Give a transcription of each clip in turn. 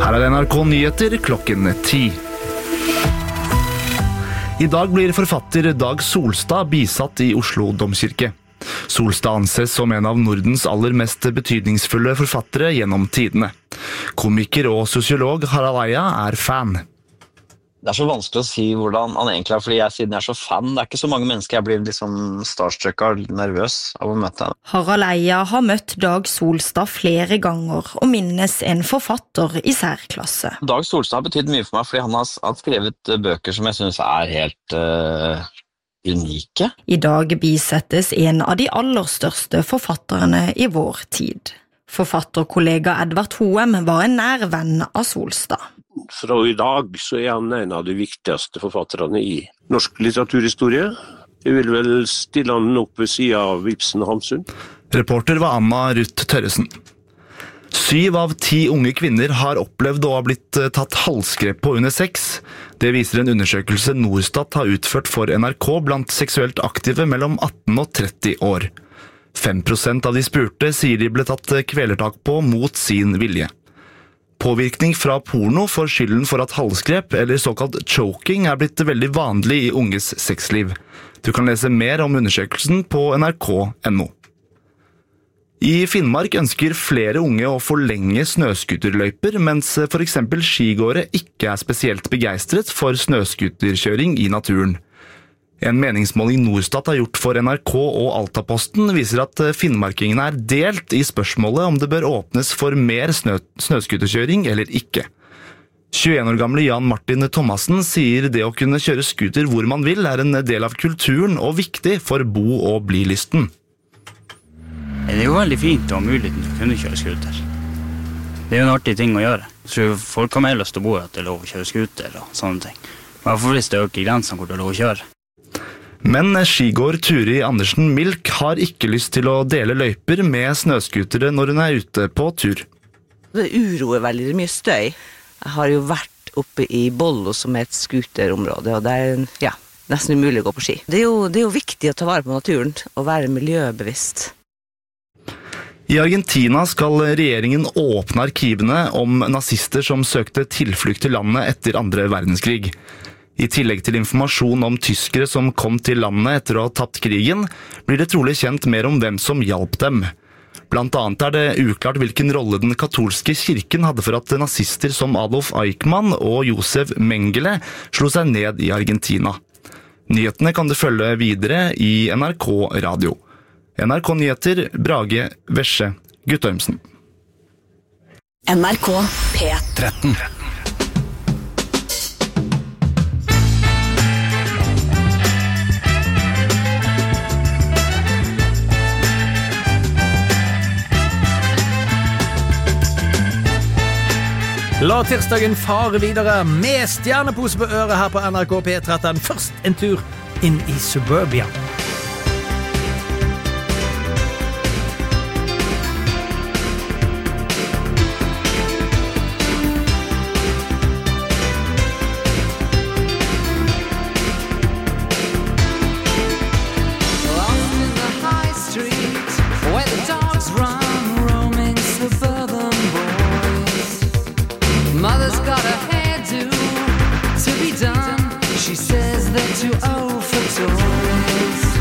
Her er NRK Nyheter klokken 10. I dag blir forfatter Dag Solstad bisatt i Oslo Domkirke. Solstad anses som en av Nordens aller mest betydningsfulle forfattere gjennom tidene. Komiker og sosiolog Harald Eia er fan. Det er så vanskelig å si hvordan han egentlig er, fordi siden jeg er så fan, det er ikke så mange mennesker jeg blir liksom starstruck og nervøs av å møte. Harald Eia har møtt Dag Solstad flere ganger og minnes en forfatter i særklasse. Dag Solstad har betydd mye for meg, fordi han har skrevet bøker som jeg synes er helt unike. I dag bisettes en av de aller største forfatterne i vår tid. Forfatterkollega Edvard Hoem var en nær venn av Solstad. Fra i dag så han en av de viktigste forfatterne i norsk litteraturhistorie. Jeg vil vel stille han opp ved siden av Ibsen og Hamsun. Reporter var Anna Ruth Tørresen. 7 av 10 unge kvinner har opplevd å ha blitt tatt halsgrep på under sex. Det viser en undersøkelse Norstat har utført for NRK blant seksuelt aktive mellom 18 og 30 år. 5% av de spurte sier de ble tatt kvelertak på mot sin vilje. Påvirkning fra porno får skylden for at halsgrep, eller såkalt choking, er blitt veldig vanlig i unges sexliv. Du kan lese mer om undersøkelsen på nrk.no. I Finnmark ønsker flere unge å forlenge snøskuterløyper, mens for eksempel skigåere ikke er spesielt begeistret for snøskuterkjøring i naturen. En meningsmåling Norstat har gjort for NRK og Altaposten viser at finnmarkingene er delt i spørsmålet om det bør åpnes for mer snøskuterkjøring eller ikke. 21 år gamle Jan Martin Thomassen sier det å kunne kjøre skuter hvor man vil er en del av kulturen og viktig for bo- og bli-lysten. Det er jo veldig fint å ha muligheten til å kunne kjøre skuter. Det er jo en artig ting å gjøre. Så folk har mer lyst til å bo at det er lov å kjøre skuter og sånne ting. Men hvorfor hvis det øker grensene hvor det er lov å kjøre? Men skigåer Turi Andersen Milk har ikke lyst til å dele løyper med snøskutere når hun er ute på tur. Det uroer veldig mye støy. Jeg har jo vært oppe i Bollo som er et skuterområde, og det er nesten umulig å gå på ski. Det er jo viktig å ta vare på naturen og være miljøbevisst. I Argentina skal regjeringen åpne arkivene om nazister som søkte tilflukt til landet etter 2. verdenskrig. I tillegg til informasjon om tyskere som kom til landet etter å ha tapt krigen, blir det trolig kjent mer om hvem som hjalp dem. Blant annet er det uklart hvilken rolle den katolske kirken hadde for at nazister som Adolf Eichmann og Josef Mengele slo seg ned i Argentina. Nyhetene kan du følge videre i NRK Radio. NRK Nyheter, Brage Vesje Guttormsen. NRK P13. La tirsdagen fare videre med stjernepose på øret her på NRK P13. Først en tur inn i Suburbia. Mother's got a hairdo to be done. She says that you owe for toys.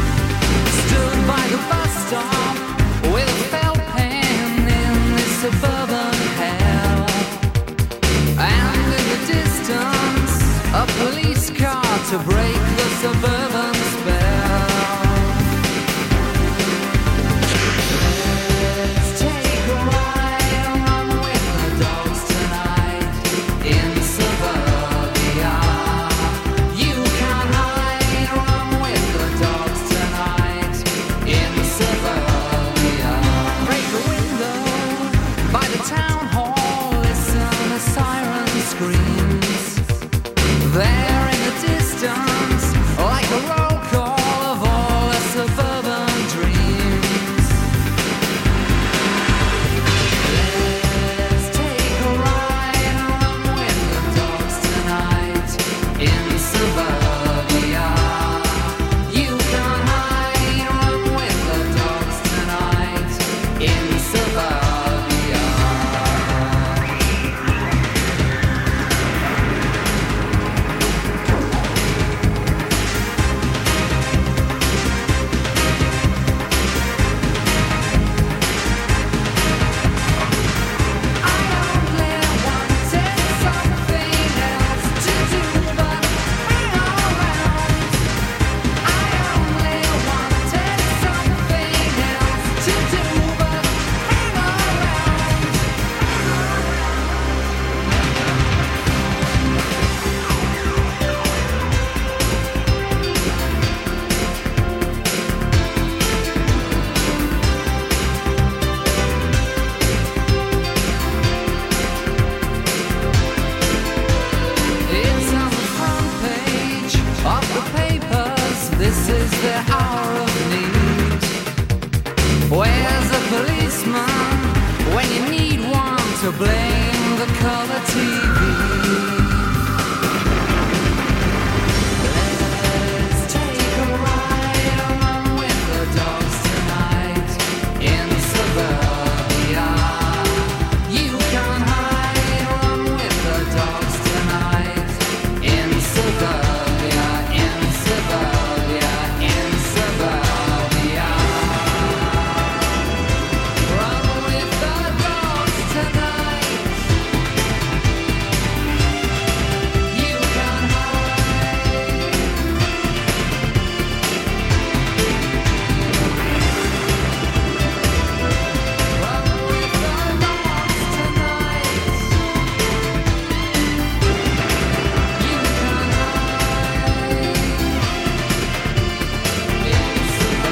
So blame the color TV. Let's take a ride along with the dogs tonight in suburbia. You can hide along with the dogs tonight in suburbia, in suburbia, in suburbia. Run with the dogs tonight. You can hide. Run with the dogs tonight. You can hide in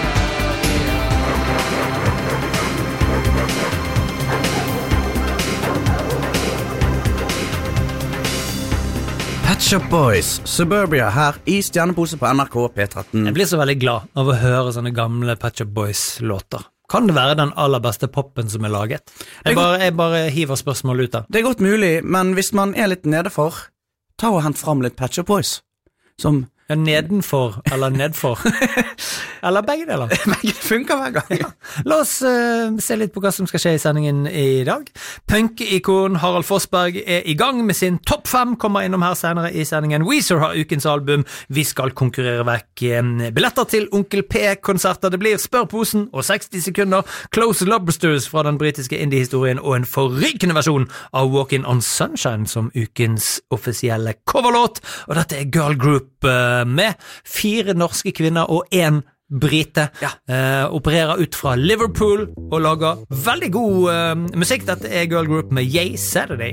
Pet Shop Boys, Suburbia her I Stjernepose på NRK P13. Jeg blir så veldig glad av å høre sånne gamle Pet Shop Boys-låter. Kan det være den aller beste poppen som laget? Jeg bare hiver spørsmål ut da. Det godt mulig, men hvis man litt nede for, ta og hent fram litt Pet Shop Boys. Som Ja, nedenfor eller nedfor. Eller begge deler. Begge funker hver gang. Ja. La oss se litt på hva som skal skje I sendingen I dag. Punk-ikon Harald Forsberg I gang med sin topp 5, kommer innom her senere I sendingen. Weezer har ukens album. Vi skal konkurrere vekk billetter til Onkel P-konserter. Det blir Spørposen og 60 sekunder. Close Lobsters fra den britiske indie-historien og en forrykende versjon av Walking on Sunshine som ukens offisielle coverlåt. Og dette Girl Group med 4 norske kvinner og 1 brite. Opererer ut fra Liverpool og lager veldig god musikk. Dette Girl Group med Yay Saturday.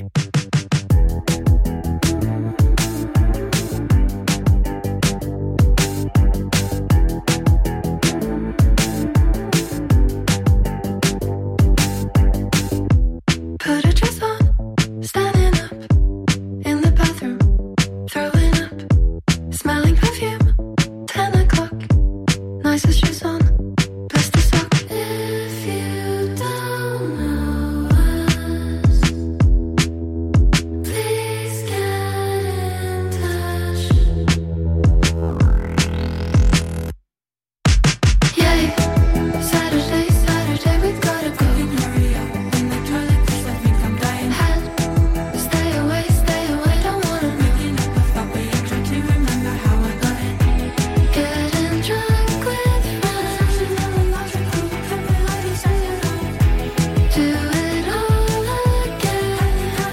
Put a dress on, standing up in the bathroom, throwing up, smelling perfume, 10 o'clock, nicest shoes on, best of sock. If you don't know us, please get in touch. Yay, Saturday, Saturday, we gotta go. In the toilet 'cause I think I'm dying. Stay away, don't wanna waking up. I thought we had tried to remember how I got it. Getting drunk with friends. Do it all again.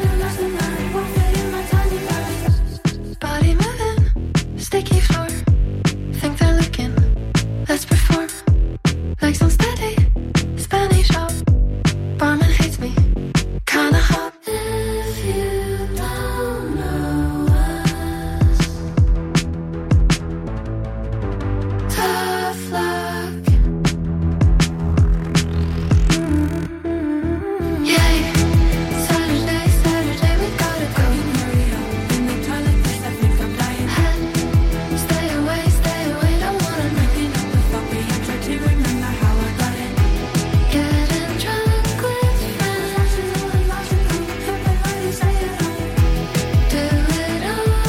Body moving, sticky floor. Think they're looking, let's perform. Legs unsteady, Spanish out. Barman hates me, kinda hot. If you don't know us, tough luck. Yay, Saturday, Saturday, we gotta go. In the toilet 'cause I think I'm dying. Stay away, don't wanna waking up. I thought we had tried to remember how I got it. Getting drunk with friends. Do it all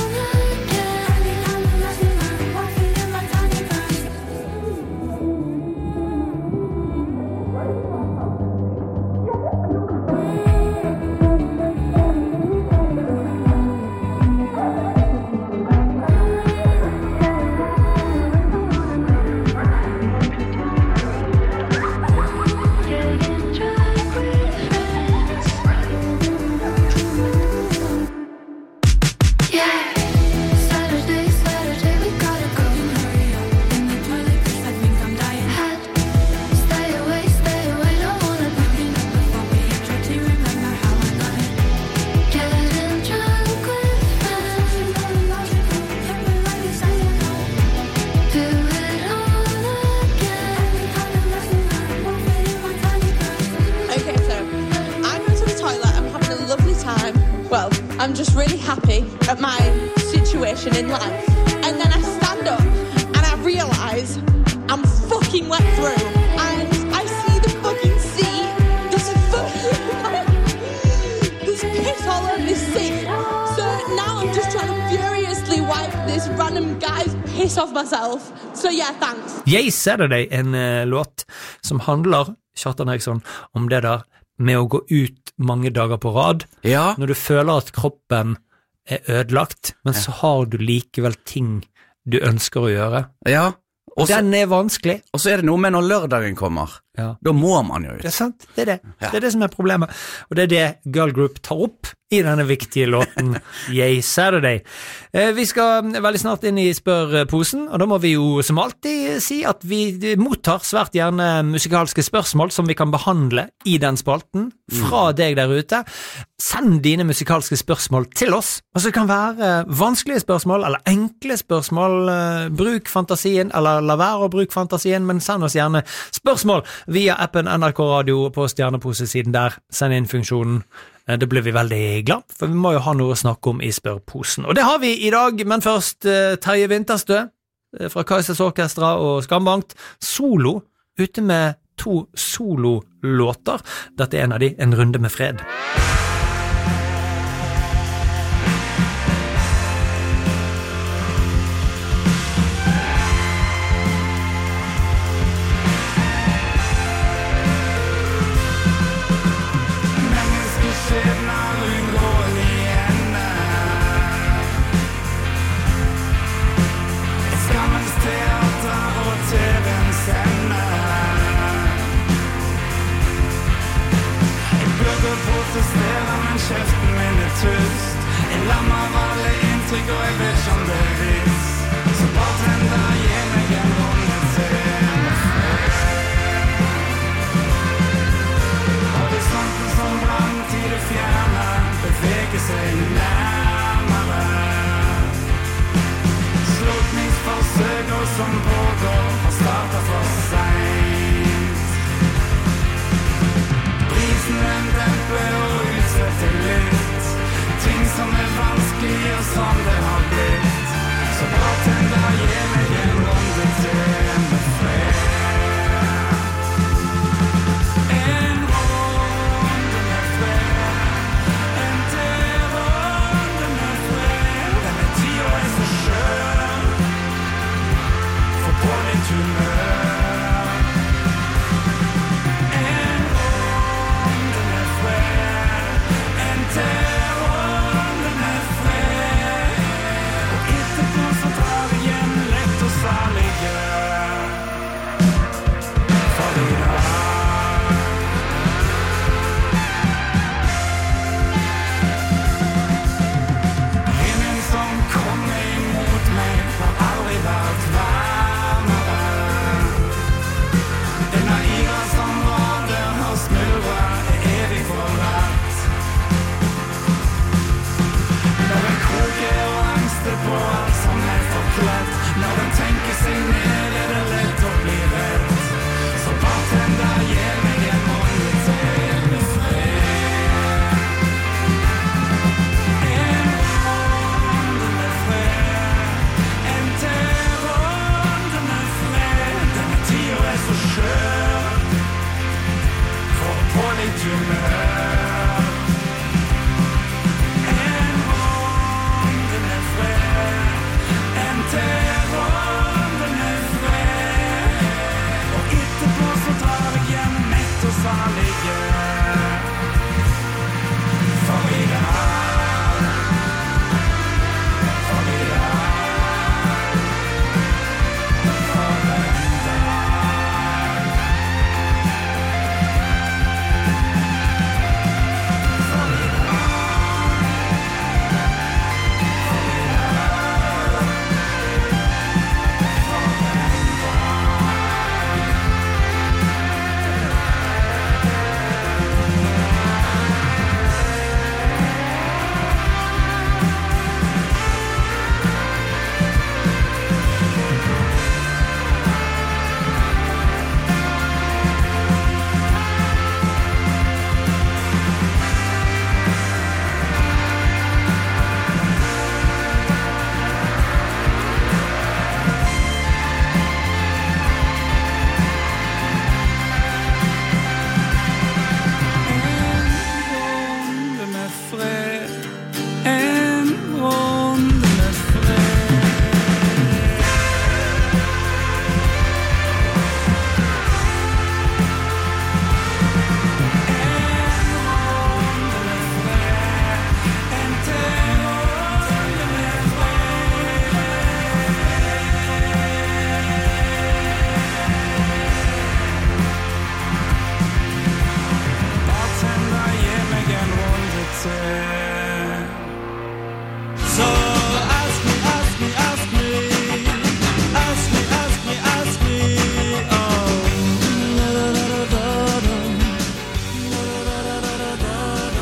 Saturday, Saturday, we gotta go. In the toilet 'cause I think I'm dying. Stay away, don't wanna waking up. I thought we had tried to remember how I got it. Getting drunk with friends. Do it all again. Okay, so I'm going to the toilet, I'm having a lovely time. Well, I'm just really happy at my situation in life. And then I stand up and I realise I'm fucking wet through. And I see the fucking sea. There's fucking this random guy's piss off myself. So yeah, thanks. Yay Saturday, en låt som handler, Kjartan Eriksson, om det der med å gå ut mange dager på rad. Ja. Når du føler at kroppen er ødelagt, men så har du likevel ting du ønsker å gjøre. Ja. Og så, Den er vanskelig. og så er det noe med når lørdagen kommer. Ja. Da må man jo ut. Det er sant, det er det. Ja. Det er det som er problemet. Og det er det Girl Group tar opp i denne viktige låten Yay Saturday. Vi skal veldig snart inn i spørposen, og da må vi jo som alltid si at vi mottar svært gjerne musikalske spørsmål som vi kan behandle i den spalten fra deg der ute. Send dine musikalske spørsmål til oss, og så kan være vanskelige spørsmål eller enkle spørsmål. Bruk fantasien, eller la være å bruke fantasien, men send oss gjerne spørsmål via appen NRK Radio på stjerneposesiden der. Send inn funksjonen. Det blir vi veldig glad, for vi må jo ha noe å snakke om i spørposen. Og det har vi i dag, men først Terje Vinterstø fra Kaisers Orkestra og Skambankt. Solo, ute med 2 sololåter. Dette er en av de, En runde med fred.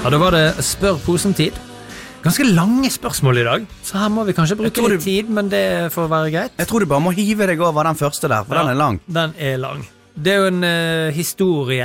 Ja, da var det spør posen-tid. Ganske lange spørsmål i dag, så her må vi kanskje bruke litt tid, men det får være greit. Jeg tror du bare må hive deg over den første der, for den er lang. Den er lang. Det er jo en historie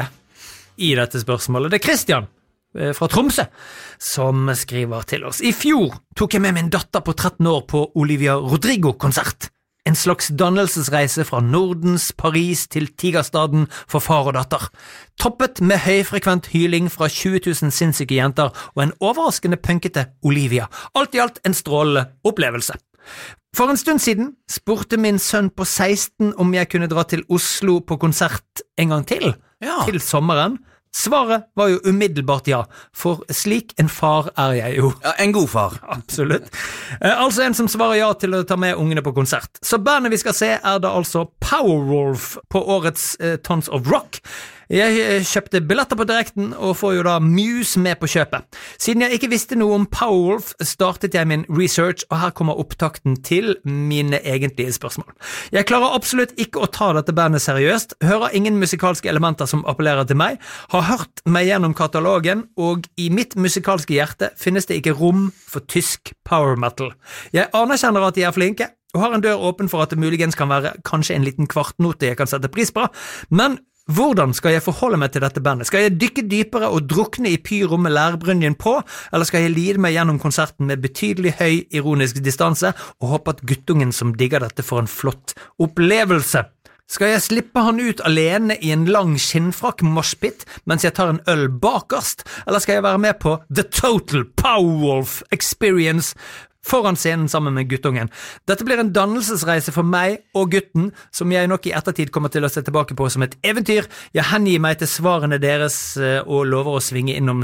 i dette spørsmålet. Det er Christian fra Tromsø som skriver til oss. I fjor tok jeg med min datter på 13 år på Olivia Rodrigo-konsert. En slags dannelsesreise fra Nordens Paris til Tigerstaden for far og datter. Toppet med høyfrekvent hyling fra 20 000 sinnssyke jenter og en overraskende punkete Olivia. Alt i alt en strålende opplevelse. For en stund siden spurte min sønn på 16 om jeg kunne dra til Oslo på konsert en gang til sommeren. Svaret var jo umiddelbart ja, for slik en far er jeg jo. Ja, en god far. Absolutt. Altså en som svarer ja til å ta med ungene på konsert. Så bandet vi skal se er da altså Powerwolf på årets Tons of Rock. Jeg kjøpte billetter på direkten og får jo da Muse med på kjøpet. Siden jeg ikke visste noe om Powerwolf, startet jeg min research, og her kommer opptakten til mine egentlige spørsmål. Jeg klarer absolutt ikke å ta dette bandet seriøst, hører ingen musikalske elementer som appellerer til meg, har hørt meg gjennom katalogen, og i mitt musikalske hjerte finnes det ikke rom for tysk power metal. Jeg anerkjenner at de er flinke, og har en dør åpen for at det muligens kan være kanskje en liten kvartnote jeg kan sette pris på, men hvordan skal jeg forholde meg til dette bandet? Skal jeg dykke dypere og drukne i pyro med lærbrynjen på, eller skal jeg lide meg gjennom konserten med betydelig høy ironisk distanse og håpe at guttungen som digger dette får en flott opplevelse? Skal jeg slippe han ut alene i en lang skinnfrakk moshpit mens jeg tar en øl bakerst, eller skal jeg være med på The Total Powerwolf Experience foran scenen sammen med guttungen? Dette blir en dannelsesreise for meg og gutten, som jeg nok i ettertid kommer til å se tilbake på som et eventyr. Jeg hengir meg til svarene deres og lover å svinge innom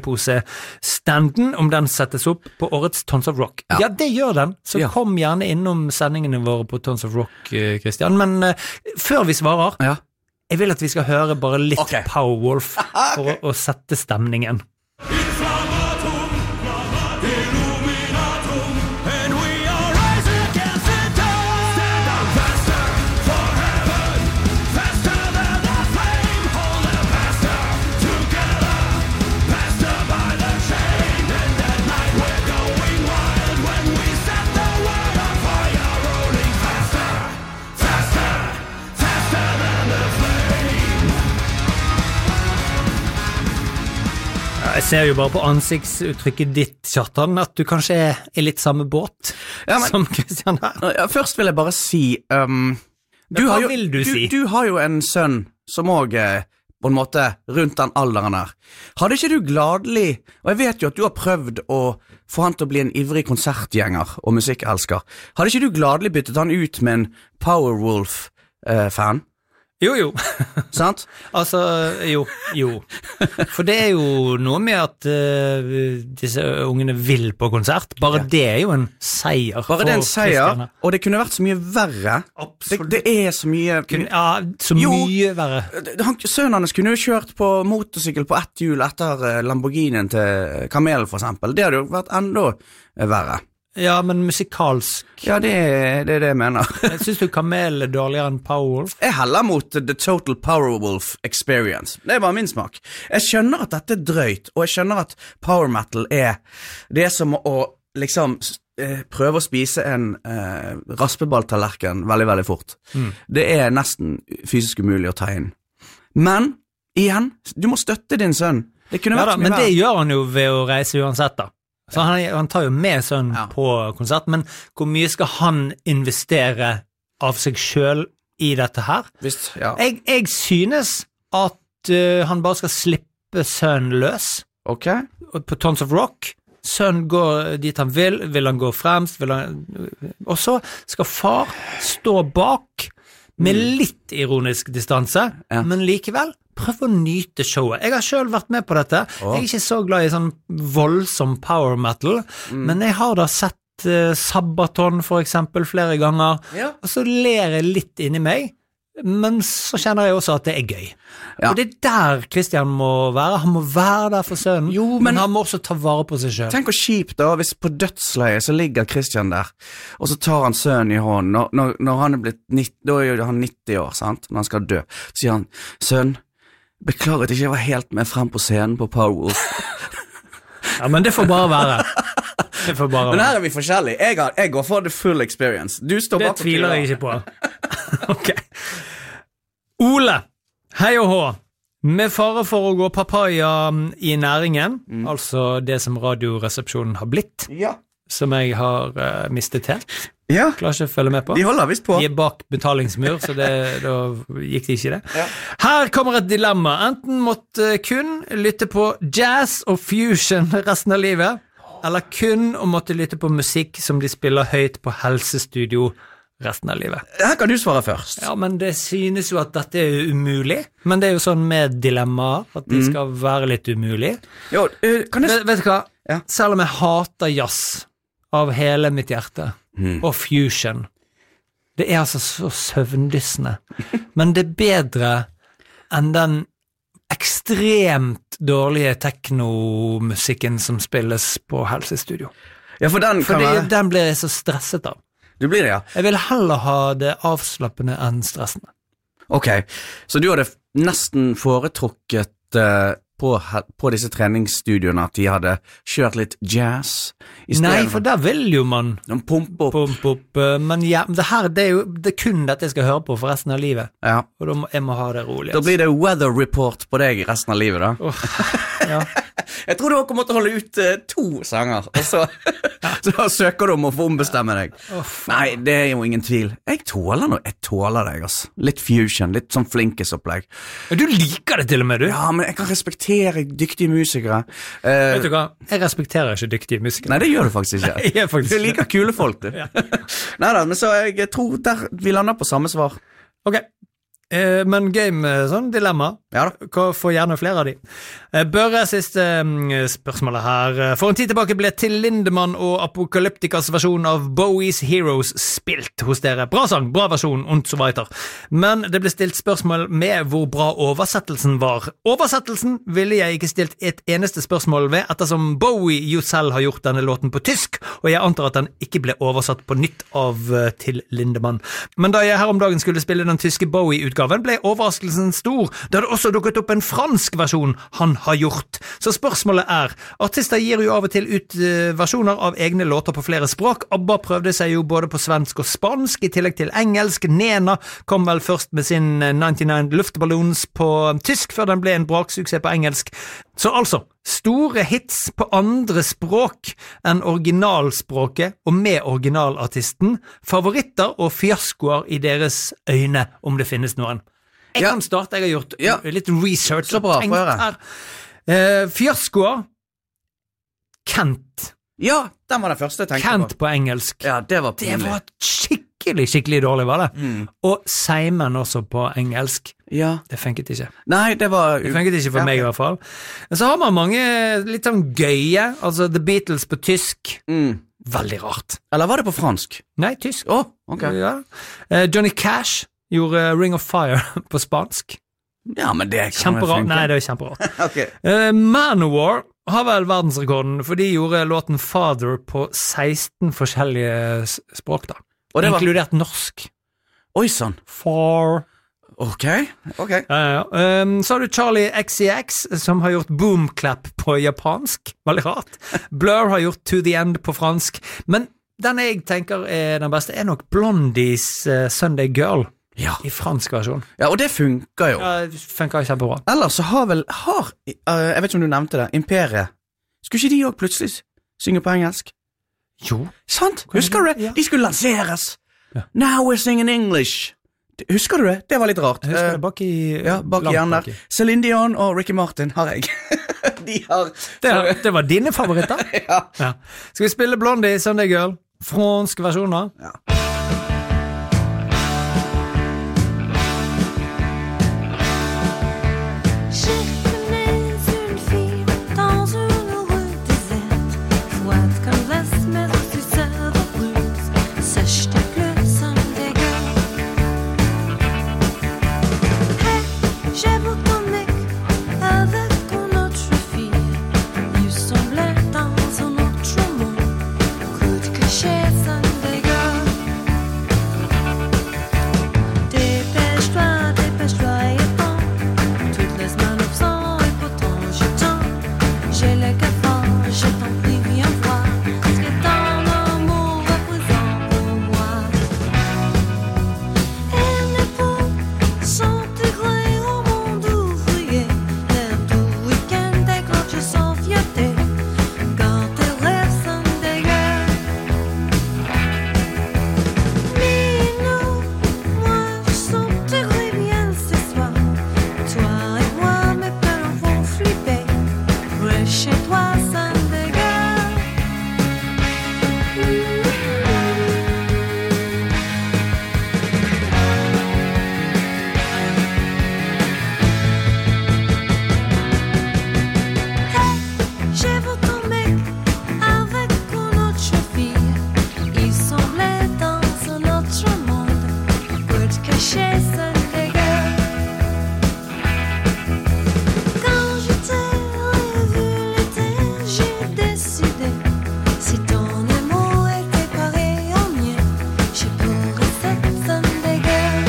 stjernepose-standen om den settes opp på årets Tons of Rock. Ja, det gjør den, så kom gjerne innom sendingene våre på Tons of Rock, Christian. Men før vi svarer, jeg vil at vi skal høre bare litt Powerwolf for å sette stemningen. Jeg ser jo bare på ansiktsuttrykket ditt, Kjartan, at du kanskje er i litt samme båt som Christian her. Ja, først vil jeg bare si, hva vil du si? Du har jo en sønn som også på en måte rundt den alderen her. Hadde ikke du gladelig, og jeg vet jo at du har prøvd å få han til å bli en ivrig konsertgjenger og musikkelsker, hadde ikke du gladelig byttet han ut med en Powerwolf-fan? Jo. Sant? Altså, jo. For det er jo noe med at disse ungene vil på konsert. Bare det er jo en seier. Bare det er en seier, og det kunne vært så mye verre. Absolutt. Det er så mye... mye verre. Sønnen hans kunne jo kjørt på motorsykkel på ett hjul etter Lamborghinien til Kamel, for eksempel. Det hadde jo vært enda verre. Ja, men musikalsk. Ja, det er det jeg mener. Synes du Kamel er dårligere enn Powerwolf? Jeg heller mot The Total Powerwolf Experience. Det er bare min smak. Jeg skjønner at dette er drøyt, og jeg skjønner at power metal er det som å liksom prøve å spise en raspeballtallerken veldig, veldig fort. Det er nesten fysisk umulig å ta inn. Men, igjen, du må støtte din sønn. Det kunne vært men det gjør han jo ved å reise uansett da. Så han tar jo med sønnen på konsert, men hvor mye skal han investere av seg selv i dette her? Visst, ja. Jeg synes at han bare skal slippe sønnen løs. Ok. På Tons of Rock. Sønnen går dit han vil han gå fremst, og så skal far stå bak med litt ironisk distanse, men likevel prøv å nyte showet. Jeg har selv vært med på dette. Jeg er ikke så glad i sånn voldsom power metal, men jeg har da sett Sabaton for eksempel flere ganger, og så ler jeg litt inni meg, men så kjenner jeg også at det er gøy. Og det er der Christian må være. Han må være der for sønnen, men han må også ta vare på seg selv. Tenk hvor kjipt da, hvis på dødsleiet så ligger Christian der, og så tar han sønnen i hånden. Når han er blitt 90, da er han 90 år, sant? Når han skal dø, så sier han, sønn, beklager at jeg ikke var helt med frem på scenen på Powerwolf. Ja, men det får bare være. Det får bare Men være. her er vi forskjellige. Jeg går for the full experience. Du står Det bak og tviler jeg turer. ikke på. Ok. Ole, hei og hå. Med fare for å gå papaya i næringen, altså det som radioresepsjonen har blitt, Ja. som jeg har mistet helt. Ja, Klarer ikke å følge med på. de holder visst på. De er bak betalingsmur, så da gikk det ikke det. Ja. Her kommer et dilemma. Enten måtte kun lytte på jazz og fusion resten av livet, eller kun å måtte lytte på musikk som de spiller høyt på helsestudio resten av livet. Her kan du svare først. Ja, men det synes jo at dette er umulig. Men det er jo sånn med dilemmaer, at de skal være litt umulig. Jo, kan jeg... Vet du hva? Ja. Selv om jeg hater jazz av hele mitt hjerte, og fusion, det er altså så søvndyssende. Men det er bedre enn den ekstremt dårlige teknomusikken som spilles på helsestudio. Ja, for den kan være... Den blir jeg så stresset av. Du blir det, ja. Jeg vil heller ha det avslappende enn stressende. Ok, så du hadde nesten foretrukket på disse treningsstudioene at de hadde kjørt litt jazz i stedet. Nei, for der vil jo man pumpe opp. pumpe opp, men ja, det er jo kun dette jeg skal høre på for resten av livet, Ja. og da må jeg ha det rolig. Da blir det weather report på deg resten av livet da. Ja. Jeg tror du kommer til å holde ut 2 sanger, og så søker du om å få ombestemme deg. Nei, det er jo ingen tvil. Jeg tåler deg, altså. Litt fusion, litt sånn flinkesopplegg. Du liker det til og med, du. Ja, men jeg kan respektere dyktige musikere. Vet du hva? Jeg respekterer ikke dyktige musikere. Nei, det gjør du faktisk ikke. Nei, jeg faktisk Du liker kule folk, du. Neida, men så jeg tror der vi lander på samme svar. Ok, men game, sånn dilemma. Ja da. Får gjerne flere av de. Børre, siste spørsmålet her. For en tid tilbake ble Till Lindemann og Apocalypticas versjon av Bowie's Heroes spilt hos dere. Bra sang, bra versjon, und so weiter. Men det ble stilt spørsmål med hvor bra oversettelsen var. Oversettelsen ville jeg ikke stilt et eneste spørsmål ved, ettersom Bowie jo selv har gjort denne låten på tysk, og jeg antar at den ikke ble oversatt på nytt av Till Lindemann. Men da jeg her om dagen skulle spille den tyske Bowie-utgaven, ble overraskelsen stor, da det også dukket opp en fransk versjon han har gjort. Så spørsmålet er, artister gir jo av og til ut versjoner av egne låter på flere språk. ABBA prøvde seg jo både på svensk og spansk, i tillegg til engelsk. Nena kom vel først med sin 99 Luftballons på tysk, før den ble en braksuksess på engelsk. Så altså, store hits på andre språk enn originalspråket og med originalartisten, favoritter og fiaskoer i deres øyne, om det finnes noen. Jeg kan starte, jeg har gjort litt research. Så bra, få høre. Fiaskoer. Kent. Ja, den var den første jeg tenkte Kent på engelsk. Ja, det var Det pinlig. var skikkelig dårlig, var det? Og Simon også på engelsk. Ja. Det funket ikke. Nei, det var... Det funket ikke for meg i hvert fall. Men så har man mange litt sånn gøye, altså The Beatles på tysk. Veldig rart. Eller var det på fransk? Nei, tysk. Ok. Ja. Johnny Cash gjorde Ring of Fire på spansk. Ja, men det kan Kjemperart. Nei, det er kjemperart. Ok. Manowar har vel verdensrekorden, for de gjorde låten Father på 16 forskjellige språk da. Og det var... Inkludert norsk. Oi, sånn. Far. Ok. Så har du Charlie XCX, som har gjort Boomclap på japansk. Veldig rart. Blur har gjort To The End på fransk. Men den jeg tenker er den beste, er nok Blondies Sunday Girl. Ja. I fransk versjon. Ja, og det funker jo. Ja, det funker kjempebra. Ellers så har jeg vet ikke om du nevnte det, Imperiet. Skulle ikke de også plutselig synge på engelsk? Jo. Sant? Husker du det? Ja. De skulle lanseres. Ja. Now we're singing English. Husker du det? Det var litt rart. Jeg husker det bak i... bak i hjernen der. Celine Dion og Ricky Martin har jeg. De har... Det var dine favoritter? Ja. Skal vi spille Blondie, Sunday Girl? Fransk versjoner? Ja. Dépêche-toi, dépêche-toi et prends toutes les semaines au sang. chez toi, ça me dégage. Hey, j'ai vu ton mec avec une autre fille. Il semblait dans un autre monde. Pour te cacher, ça me dégage. Quand je t'ai revu l'été, j'ai décidé. Si ton amour était pareil au mien, je pourrais faire ça me dégage.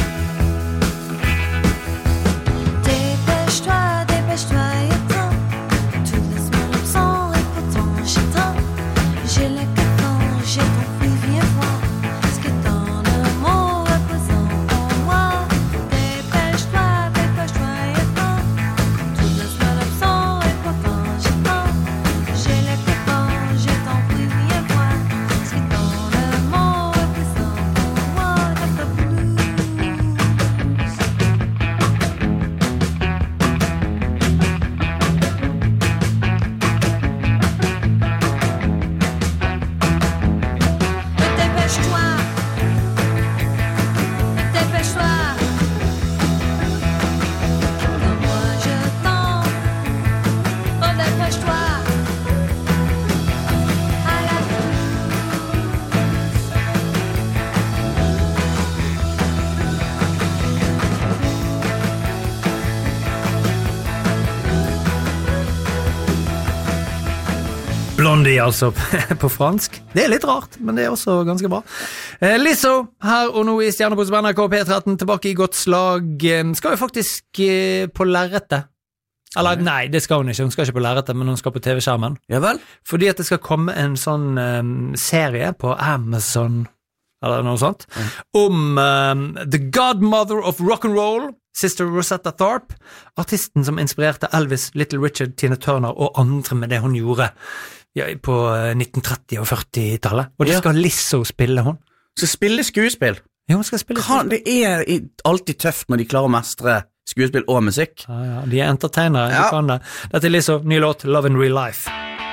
Dépêche-toi, dépêche-toi et temps. Tout laisse-moi l'absent et pourtant j'attends. J'ai les cartons, j'ai ton prix, viens voir ce que ton amour représente pour moi. Dépêche-toi, dépêche-toi et temps. Tout laisse-moi l'absent et pourtant j'attends. J'ai les cartons, j'ai ton prix, viens voir ce que ton amour représente pour moi. Dr. Blues. Dépêche-toi, dépêche-toi. Quand moi je t'en, oh dépêche-toi. À la Blondie, altså, på fransk. Det er litt rart, men det er også ganske bra. Lizzo, her og nå i Stjernepos på NRK P13, tilbake i godt slag. Skal jo faktisk på lerretet. Eller nei, det skal hun ikke. Hun skal ikke på lerretet, men hun skal på TV-skjermen. Ja vel? Fordi at det skal komme en sånn serie på Amazon, eller noe sånt, om The Godmother of Rock'n'Roll, Sister Rosetta Tharpe, artisten som inspirerte Elvis, Little Richard, Tina Turner og andre med det hun gjorde på 1930- og 40-tallet. Og det skal Lizzo spille, hun. Så spille skuespill? Ja, hun skal spille skuespill. Det er alltid tøft når de klarer å mestre skuespill og musikk. Ja, de er entertainere, de kan det. Dette er Lizzo, ny låt, Love in Real Life.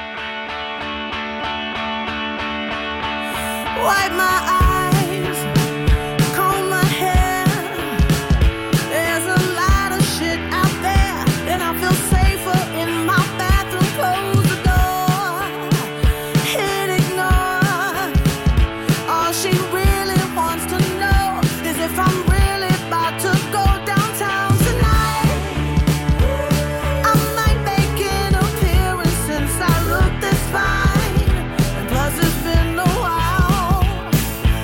wipe my eyes, comb my hair. There's a lot of shit out there, and I feel safer in my bathroom. Close the door, hit ignore. All she really wants to know is if I'm really about to go downtown tonight. I might make an appearance since I look this fine, and plus it's been a while.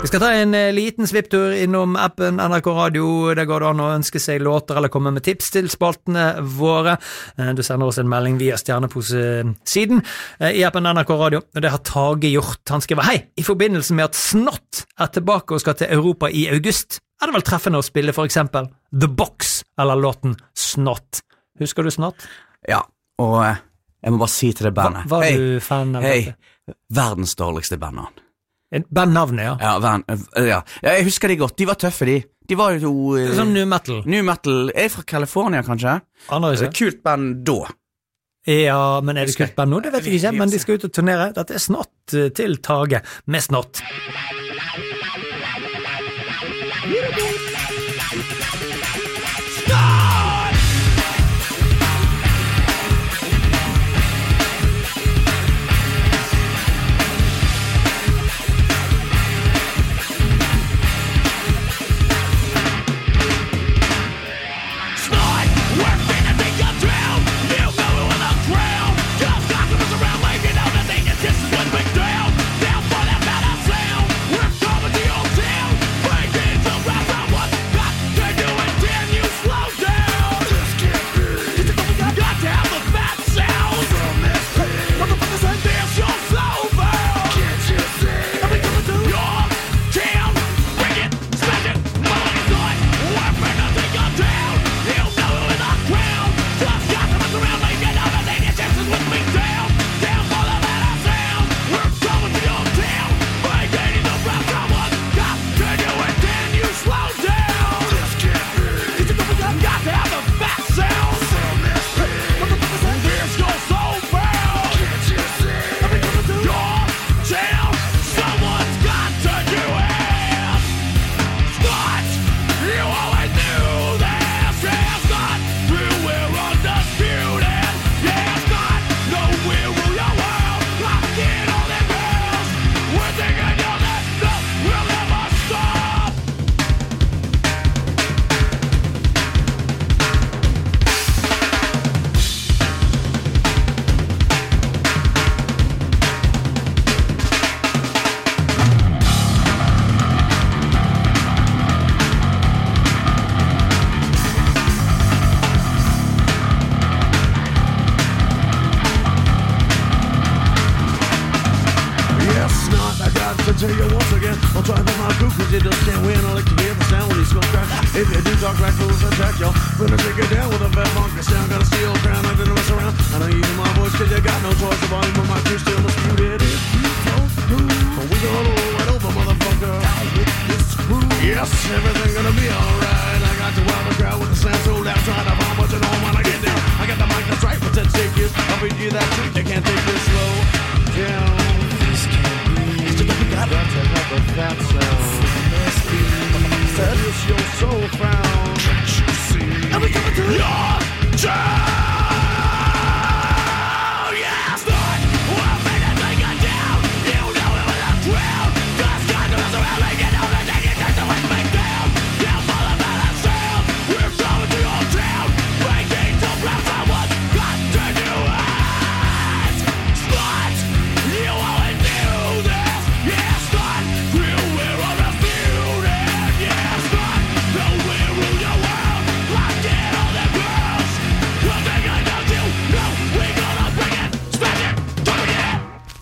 Vi skal ta en liten svipptur innom appen NRK Radio. Der går det an å ønske seg låter eller komme med tips til spaltene våre. Du sender oss en melding via stjerneposesiden i appen NRK Radio. Det har Tage gjort. Han skriver: hei, i forbindelse med at Snott er tilbake og skal til Europa i august, er det vel treffende å spille for eksempel The Box eller låten Snott. Husker du Snott? Ja, og jeg må bare si til det bandet. Var du fan av dette? Verdens dårligste bandnavn. Bandnavnet, ja. Jeg husker de godt. De var tøffe, de. De var jo sånn new metal. New metal. Er fra California, kanskje? Kult band da. Ja, men er det kult band nå? Det vet jeg ikke, men de skal ut og turnere. Dette er Snott til Tage med Snott. tell you once again, I'll try to my crew, cause you just can't win. I like to hear the sound when you smoke crack. If you do talk right, fools attack y'all. Gonna take it down with a fat funky sound. Got a steel crown, I didn't mess around. I don't use my voice cause you got no choice. The volume of my crew still disputed. If you don't move, we gonna roll right over, motherfucker. With this crew. Yes, everything gonna be alright. I got to wow the crowd with the sound so loud. Try to find what you know when I get there. I got the mic that's right for 10 seconds. I'll feed you that treat, you can't take this slow down. This can't be. Got to have a fat sound. Must be. That is your soul found. Can't you see? And we coming to your job. Yeah, start. One minute, take it down. You know it was a crowd. Just got to mess around, make it all the day. You take the way to make down. Down for the better sound. We're coming to your town. Breaking to rap someone. Got to do it. Start. You always knew this. Yeah, start. We're on a student. Yeah, start. No, we're rule your world. Lock in all the girls. One thing I know you know. We gonna bring it. Smash it. Drop it.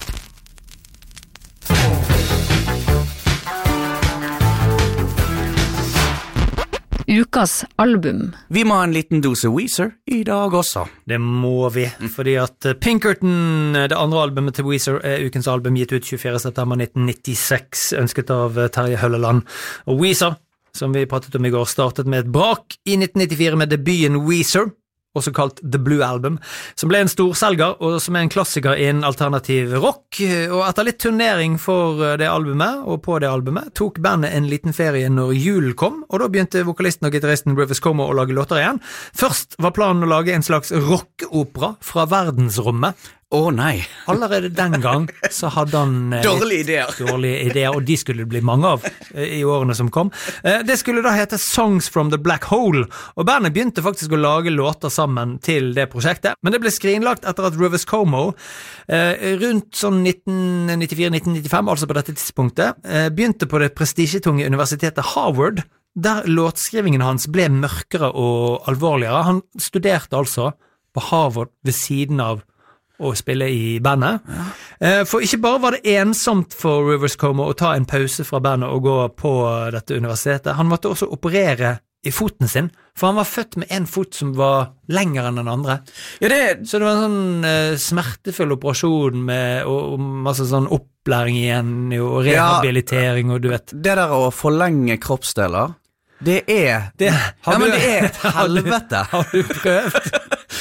Ukas album. Vi må ha en liten dose Weezer i dag også. Det må vi, fordi at Pinkerton, det andre albumet til Weezer, er ukens album gitt ut 24. september 1996, ønsket av Terje Hølleland. Og Weezer, som vi pratet om i går, startet med et brak i 1994 med debuten Weezer, også kalt The Blue Album, som ble en storselger, og som er en klassiker innen alternativ rock. Og etter litt turnering for det albumet, og på det albumet, tok bandet en liten ferie når julen kom, og da begynte vokalisten og gitaristen Rivers Cuomo å lage låter igjen. Først var planen å lage en slags rockopera fra verdensrommet. nei. Allerede den gang så hadde han Dårlige ideer, og de skulle bli mange av i årene som kom. Det skulle da hete Songs from the Black Hole, og bandet begynte faktisk å lage låter sammen til det prosjektet, men det ble skrinlagt etter at Rivers Cuomo rundt sånn 1994-1995, altså på dette tidspunktet, begynte på det prestisjetunge universitetet Harvard, der låtskrivingen hans ble mørkere og alvorligere. Han studerte altså på Harvard ved siden av å spille i bandet. For ikke bare var det ensomt for Rivers Cuomo å ta en pause fra bandet og gå på dette universitetet, han måtte også operere i foten sin, for han var født med en fot som var lengre enn den andre. Så det var en sånn smertefull operasjon med og masse sånn opplæring igjen og rehabilitering og du vet. Det der å forlenge kroppsdeler, det er et helvete. Har du prøvd?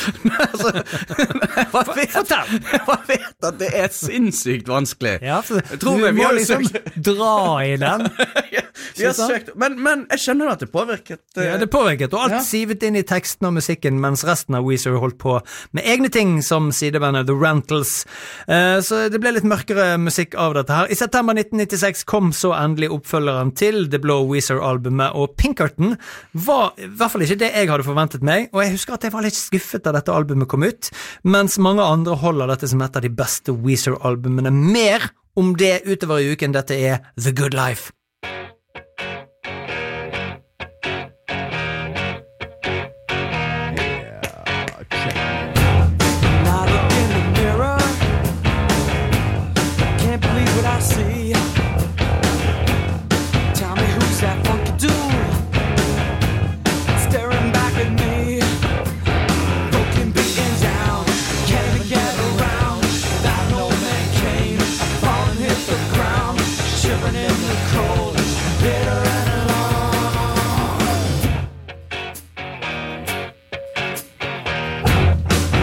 Jeg vet at det er sinnssykt vanskelig. Ja, du må liksom dra i den. Vi har søkt, men jeg skjønner at det påvirket. Ja, det påvirket, og alt sivet inn i teksten og musikken, mens resten av Weezer holdt på med egne ting som sidebandet The Rentals. Så det ble litt mørkere musikk av dette her. I september 1996 kom så endelig oppfølgeren til det blå Weezer-albumet, og Pinkerton var i hvert fall ikke det jeg hadde forventet meg, og jeg husker at jeg var litt skuffet da dette albumet kom ut, mens mange andre holder dette som et av de beste Weezer-albumene. Mer om det utover i uken. Dette er The Good Life.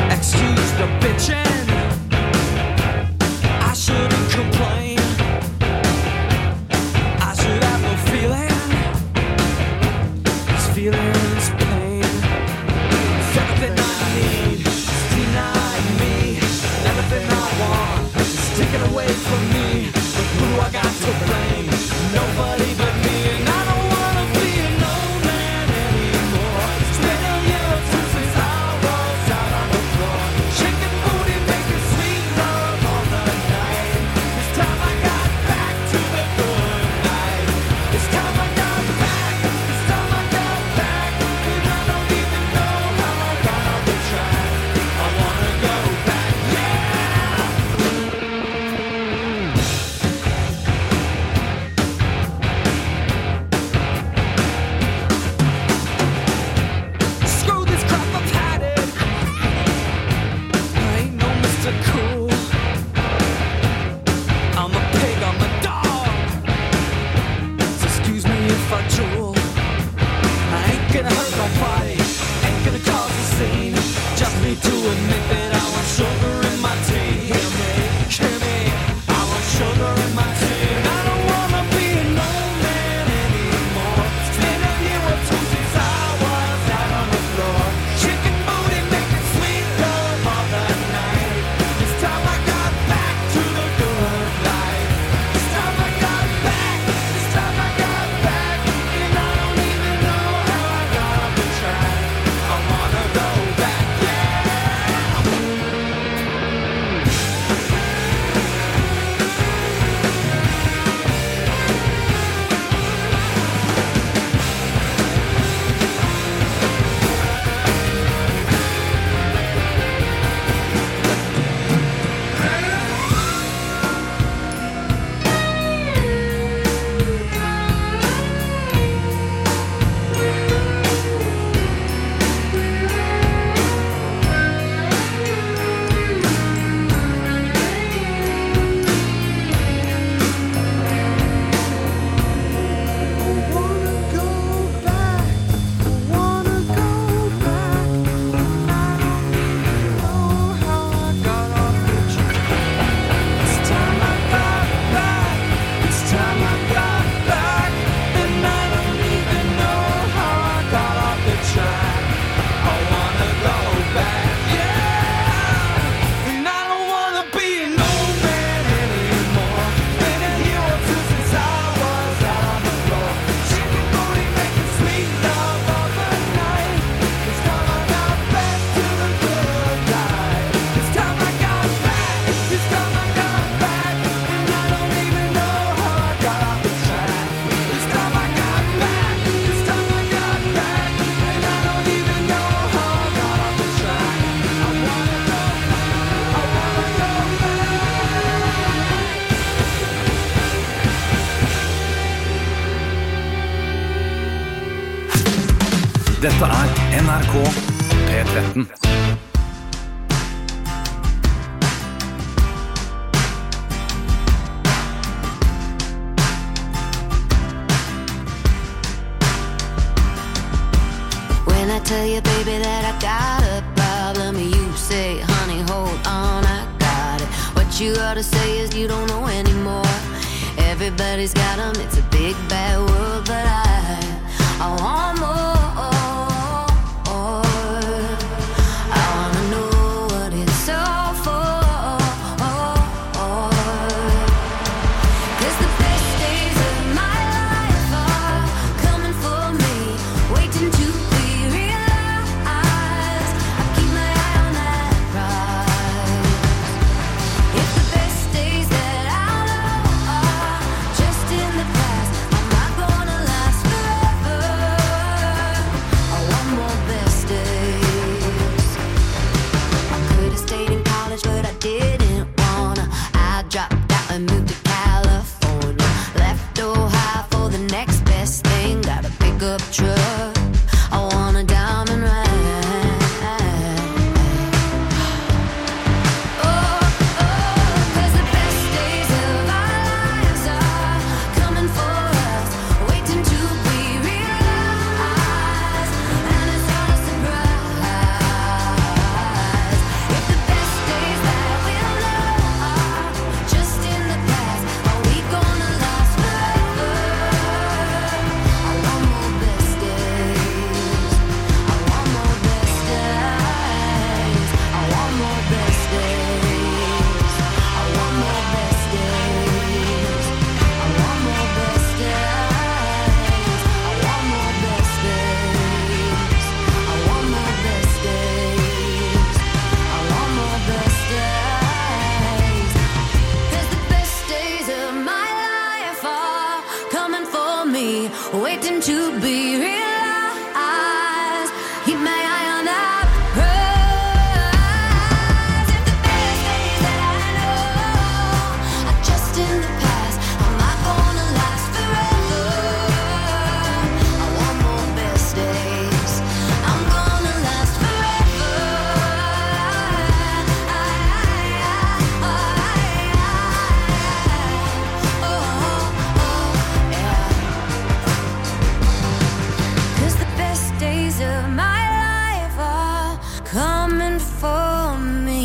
I shouldn't complain. Dette NRK P13. When I tell you, baby, that I got a problem, you say, honey, hold on, I got it. What you ought to say is you don't know anymore. Everybody's got them, it's a big bad world, but I want more. I wanna know what it's all for. 'Cause the best days of my life are coming for me, waiting to be realized. I keep my eye on that prize. If the best days that I know are just in the past, I'm not gonna last forever. I want more best days. I could have stayed in college, but I didn't wanna. I dropped out and moved to California. Left Ohio for the next best thing. Got a pickup truck, I want a diamond ring. Oh, 'cause the best days of our lives are coming for us, waiting to be realized. And it's not a surprise. If the best days that we'll know are just in the past, are we gonna last forever? I want more best days. I want more best days. I want more best days. I want more best days. I want more best days. I want more best days. I want more best days. I want more best days. 'Cause the best days of my life are coming for me, waiting to be realized. Keep my eye on that prize. If the best days that I know are just in the past, I'm not gonna last forever. I want more best days. I'm gonna last forever. Cause the best days of my life are coming for me.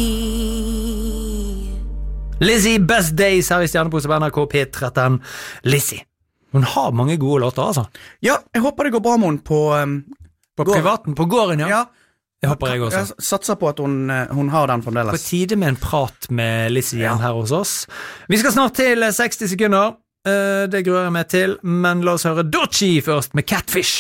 Lizzie, Best Days her i Stjernepose på NRK P13. Lizzie, hun har mange gode låter, altså. Ja, jeg håper det går bra med hun på privaten, på gården, ja. Ja. Det håper jeg også. Jeg satser på at hun har den På fremdeles. tide med en prat med Lizzie igjen her hos oss. Vi skal snart til 60 sekunder. Det gruer jeg meg til, men la oss høre Doechii først med Catfish.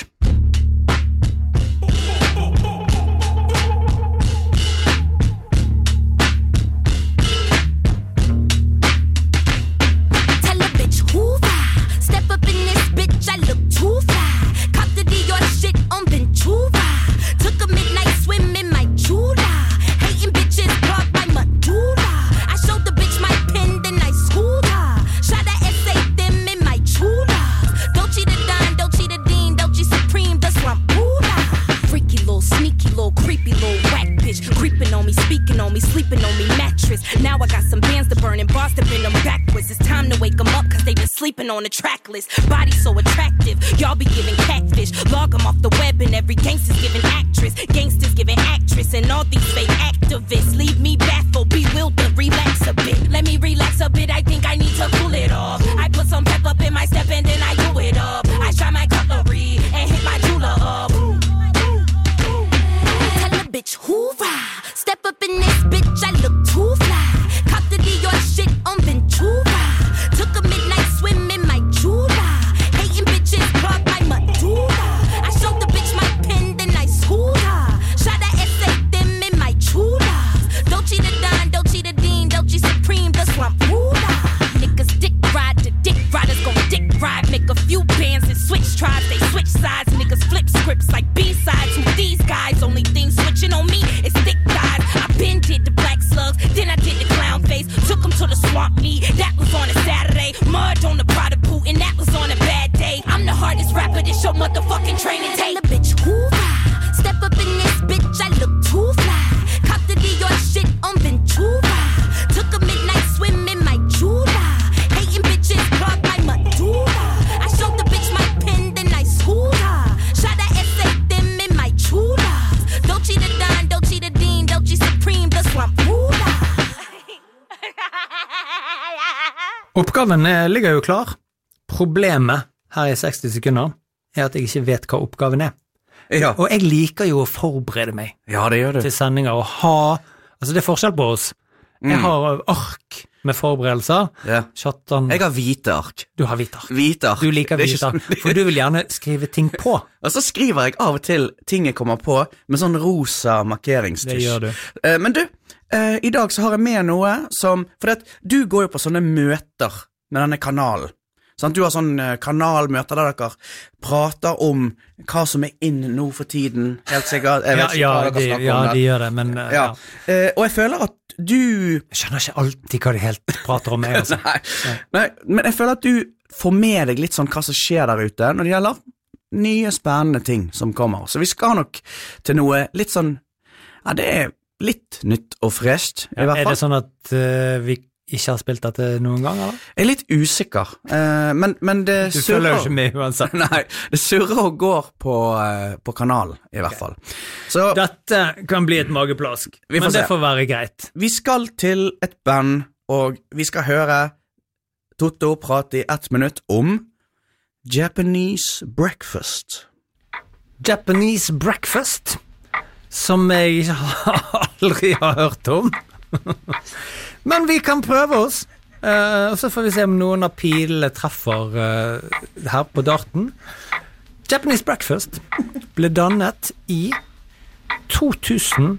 Tell a bitch who ride. Step up in this bitch, I look too fly. Cop the Dior shit on Ventura. Took a midnight swim in my chula. Hating bitches brought my medulla. I showed the bitch my pin, then I schooled her. Shot a essay them in my chula. Dolce the Don, Dolce the Dean, Dolce Supreme, the swamp Buddha. Freaky little, sneaky little, creepy little whack bitch. Creeping on me, speaking on me, sleeping on me mattress. Now I got some bands to burn and bars to bend them backwards. It's time to wake them up cause they been sleeping on the track list. Body so attractive, y'all be giving catfish. Log them off the web and every gangster's giving actress. Gangsters giving actress and all these fake activists. Leave me baffled, bewildered, relax a bit. Let me relax a bit, I think I need to cool it off. I put some pep up in my step and then I do it up. I shine my cutlery and hit my jeweler up. Tell a bitch who ride. Step up in this bitch, I look too fly. Cop the Dior shit on Ventura. Took a midnight swim in my chula. Hating bitches brought my medulla. I showed the bitch my pin, then I schooled her. Shot a essay them in my chula. Dolce the Don, Dolce the Dean, Dolce Supreme, the swamp ruler. Niggas dick ride Oppgaven ligger jo klar. Problemet her i 60 sekunder at jeg ikke vet hva oppgaven Ja. Og jeg liker jo å forberede meg Ja, det gjør du. til sendinger og altså det forskjell på oss. Jeg har ark med forberedelser. Ja. Chatten. Jeg har hvite ark. Du har hvite ark. Hvite ark. Du liker Det er hvite ikke ark, for du vil gjerne skrive ting på. Og så skriver jeg av og til ting jeg kommer på med sånn rosa markeringstusj. Det gjør du. Men du, i dag så har jeg med noe som, for du går jo på sånne møter med denne kanalen. Sånn, du har sånn kanalmøter der dere prater om hva som inn nå for tiden, helt sikkert. Jeg vet ikke hva dere snakker om der. De gjør det, men ja. Og jeg føler at du... Jeg skjønner ikke alltid hva de helt prater om meg, altså. Nei, men jeg føler at du får med deg litt sånn hva som skjer der ute når det gjelder nye spennende ting som kommer. Så vi skal nok til noe litt sånn, ja, det litt nytt og fresht, i hvert fall. Det sånn at vi ikke har spilt dette noen gang, eller? Jeg litt usikker, men det du følger jo ikke med uansett. Nei, det surrer og går på kanalen, i hvert fall. Så, dette kan bli et mageplask, men det får være greit. Vi skal til et band, og vi skal høre Totto prate i 1 minutt om Japanese Breakfast. Japanese Breakfast, som jeg aldri har hørt om. Men vi kan prøve oss, og så får vi se om noen av pilene treffer her på darten. Japanese Breakfast ble dannet i 2018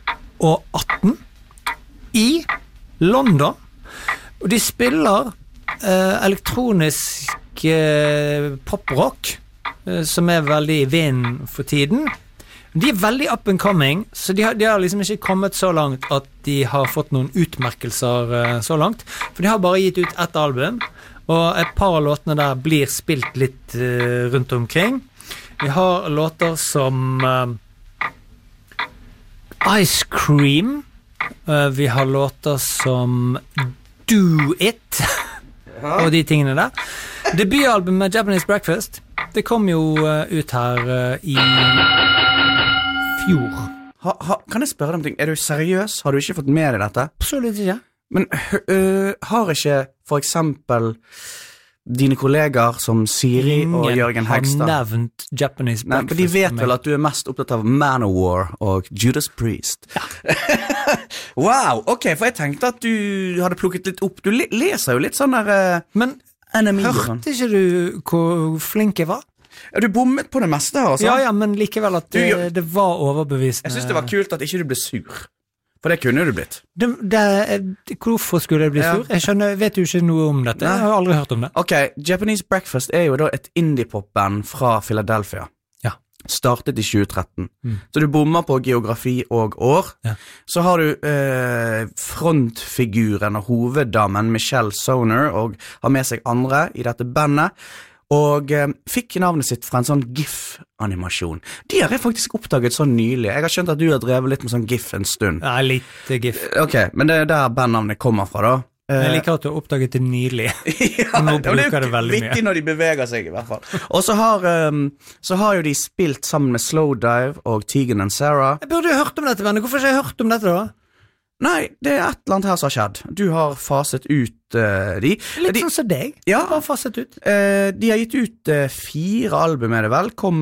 i London, og de spiller elektronisk poprock, som veldig i vinden for tiden. De veldig up and coming, så de har liksom ikke kommet så langt at de har fått noen utmerkelser så langt, for de har bare gitt ut ett album, og et par av låtene der blir spilt litt rundt omkring. Vi har låter som Ice Cream, vi har låter som Do It, og de tingene der. Debutalbumet Japanese Breakfast, det kom jo ut her i fjor. Kan jeg spørre deg om ting? Er du seriøs? Har du ikke fått med deg dette? Absolutt ikke. Men har ikke for eksempel dine kollegaer som Siri og Jørgen Hegstad har nevnt Japanese Breakfast? Nei, for de vet vel at du mest opptatt av Manowar og Judas Priest. Ja. Wow, ok, for jeg tenkte at du hadde plukket litt opp. Du leser jo litt sånn der Men hørte ikke du hvor flink jeg var? Du bommet på det meste her, altså. Ja, men likevel at det var overbevisende. Jeg synes det var kult at ikke du ble sur. For det kunne du blitt. Hvorfor skulle jeg bli sur? Jeg vet jo ikke noe om dette. Jeg har aldri hørt om det. Ok, Japanese Breakfast jo da et indie-pop-band fra Philadelphia. Ja. Startet i 2013. Så du bommer på geografi og år. Ja. Så har du frontfiguren og hoveddamen Michelle Soner, og har med seg andre i dette bandet. Og fikk navnet sitt fra en sånn GIF-animasjon. De har jeg faktisk oppdaget så nylig. Jeg har skjønt at du har drevet litt med sånn GIF en stund. Ja, litt GIF. Ok, men det der bandnavnet kommer fra da. Jeg liker at du har oppdaget det nylig. Ja, nå bruker det veldig mye. Vittig når de beveger seg i hvert fall. Og så har jo de spilt sammen med Slowdive og Tegan and Sarah. Jeg burde jo hørt om dette, venner. Hvorfor har ikke jeg hørt om dette da? Nei, det et eller annet her som har skjedd. Du har faset ut de. Litt sånn som deg. Ja. Bare faset ut. De har gitt ut 4 album, det vel. Kom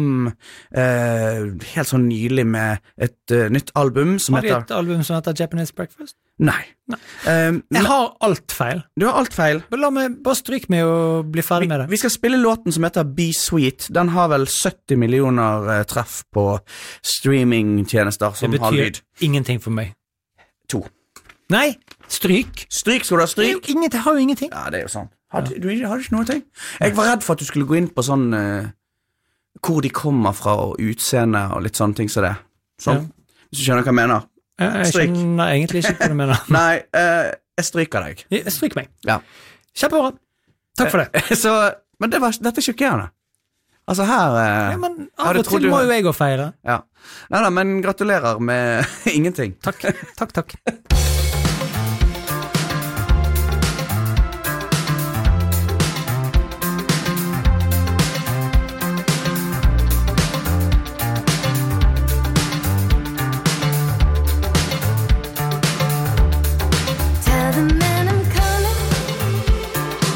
helt sånn nylig med et nytt album som heter... Har de et album som heter Japanese Breakfast? Nei. Jeg har alt feil. Du har alt feil. La meg bare stryke med å bli ferdig med det. Vi skal spille låten som heter Be Sweet. Den har vel 70 millioner treff på streamingtjenester som har lyd. Det betyr ingenting for meg. 2. Nei, stryk. Stryk, skal du ha stryk? Jeg har jo ingenting. Ja, det er jo sånn. Har du ikke noe ting? Jeg var redd for at du skulle gå inn på sånn hvor de kommer fra og utseende og litt sånne ting som det. Sånn. Ja. Hvis du skjønner hva jeg mener. Jeg skjønner egentlig ikke hva du mener. Nei, jeg stryker deg. Stryk meg. Ja. Kjempebra. Takk for det. Men dette sjokkerende. Altså her... ja, men av og til må jo jeg gå feire. Ja. Nei, men gratulerer med ingenting. Takk. Tell the man I'm coming.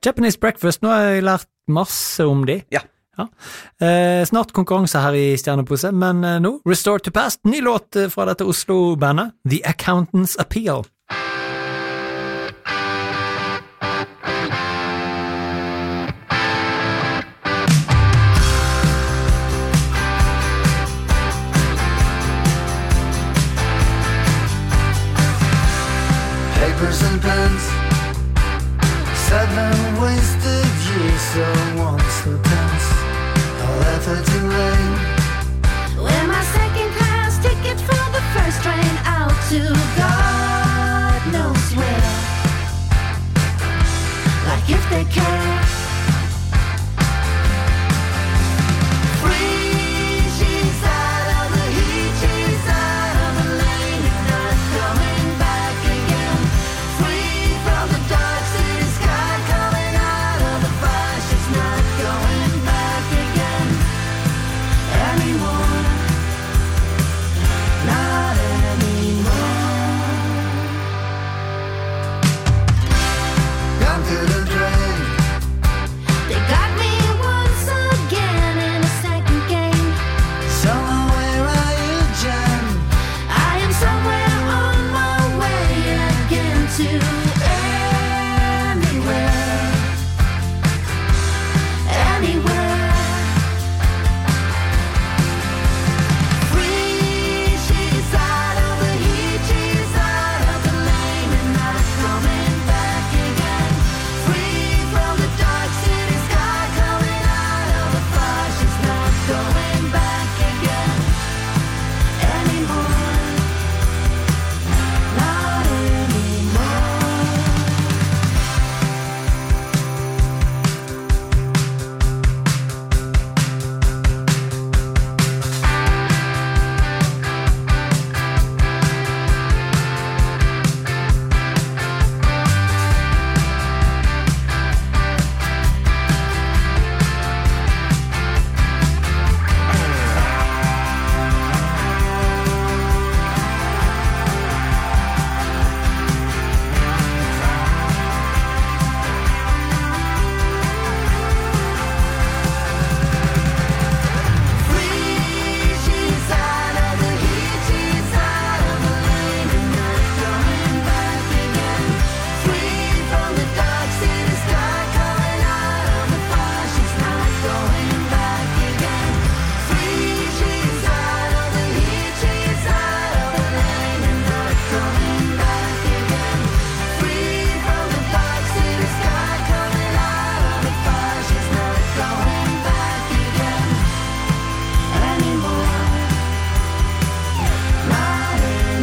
Japanese Breakfast, nå har jeg lært masse om de. Ja. Snart konkurranse her i Stjernepose, men nå, Restore to Past, ny låt fra dette Oslo-bandet, The Accountant's Appeal. Papers and pens, 7 wasted years, so once the tense, all effort in vain. We're my second class ticket for the first train out to God knows where. Like if they care. Free, she's out of the heat, she's out of the lane, it's not coming back again. Free from the dark city sky, coming out of the fire, she's not going back again anymore. Not anymore. Gone to the drain. They got me once again in a second game. So where are you, Jen? I am somewhere on my way again to anywhere. Anywhere. Free, she's out of the heat, she's out of the lane, and not coming back again. Free from the dark city sky, coming out of the fire, she's not going back again anymore. Not anymore. Free, she's out of the heat, she's out of the lane, and not coming back again. Free from the dark city sky, coming out of the fire, she's not going back again. Free, she's out of the heat, she's out of the lane, and not coming back again. Free from the dark city sky, coming out of the fire, she's not going back again anymore. Not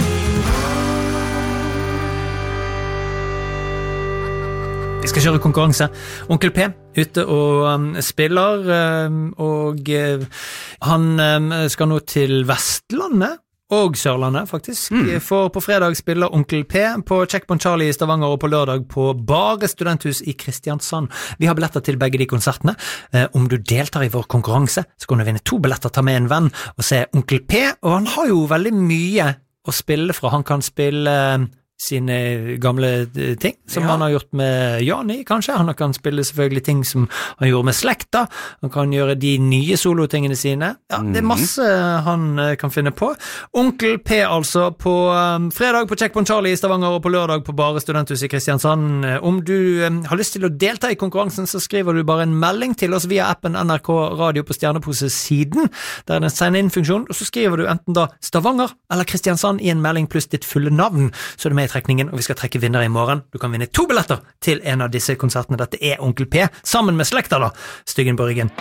anymore. Vi skal kjøre konkurranse. Onkel P ute og spiller, og han skal nå til Vestlandet og Sørlandet, faktisk. For på fredag spiller Onkel P på Checkpoint Charlie i Stavanger, og på lørdag på Bare Studenthus i Kristiansand. Vi har billetter til begge de konsertene. Om du deltar i vår konkurranse, så kan du vinne 2 billetter, ta med en venn og se Onkel P, og han har jo veldig mye å spille fra. Han kan spille sine gamle ting, som han har gjort med Jani, kanskje. Han kan spille selvfølgelig ting som han gjorde med Slekta. Han kan gjøre de nye solotingene sine. Ja, det masse han kan finne på. Onkel P altså på fredag på Checkpoint Charlie i Stavanger, og på lørdag på Bare Studenthus i Kristiansand. Om du har lyst til å delta i konkurransen, så skriver du bare en melding til oss via appen NRK Radio på Stjernepose-siden. Der er det en send-inn-funksjon, og så skriver du enten da Stavanger eller Kristiansand i en melding pluss ditt fulle navn, så er du med i trekningen, og vi skal trekke vinnere i morgen. Du kan vinne 2 billetter til en av disse konsertene. Dette er Onkel P, sammen med Slekta da, Styggen på ryggen.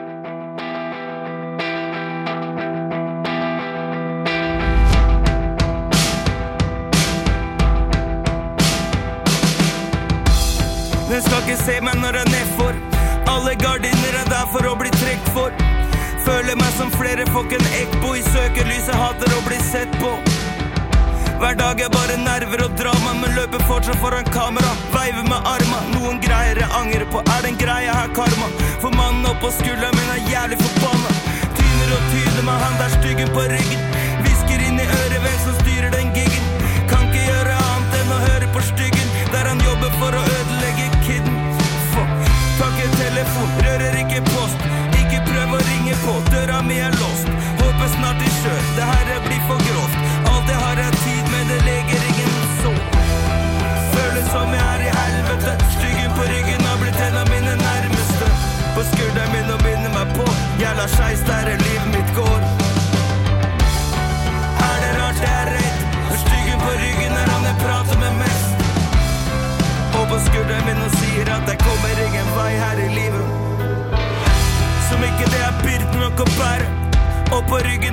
Den skal ikke se meg når jeg nedfor. Alle gardiner er der for å bli trekt for. Føler meg som flere folk en ekbo i søkerlyset, hater å bli sett på. Hver dag er bare nerver og drama, men løper fortsatt foran kamera, veiver med arma. Noen greier jeg angrer på, er den greia her karma? For mannen opp på skulderen min er jævlig forbanna. Tyner og tyner med han der styggen på ryggen. Visker inn i øret hvem som styrer den giggen. Kan ikke gjøre annet enn å høre på styggen, der han jobber for å ødelegge kidden. Fuck. på ryggen